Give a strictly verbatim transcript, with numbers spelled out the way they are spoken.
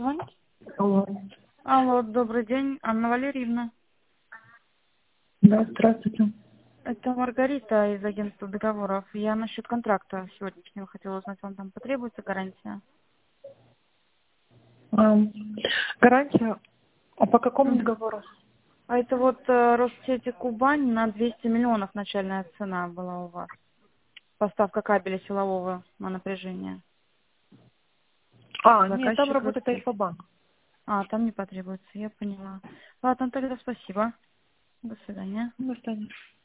звонить? Алло. Алло, добрый день, Анна Валерьевна. Да, здравствуйте. Это Маргарита из агентства договоров. Я насчет контракта сегодняшнего хотела узнать, вам там потребуется гарантия? А, гарантия? А по какому Мгм. договору? А это вот э, Россети Кубань на двести миллионов начальная цена была у вас. Поставка кабеля силового на напряжение. А, нет, там Заказчик работает Россети. Альфа-банк. А, там не потребуется, я поняла. Ладно, тогда спасибо. До свидания. До свидания.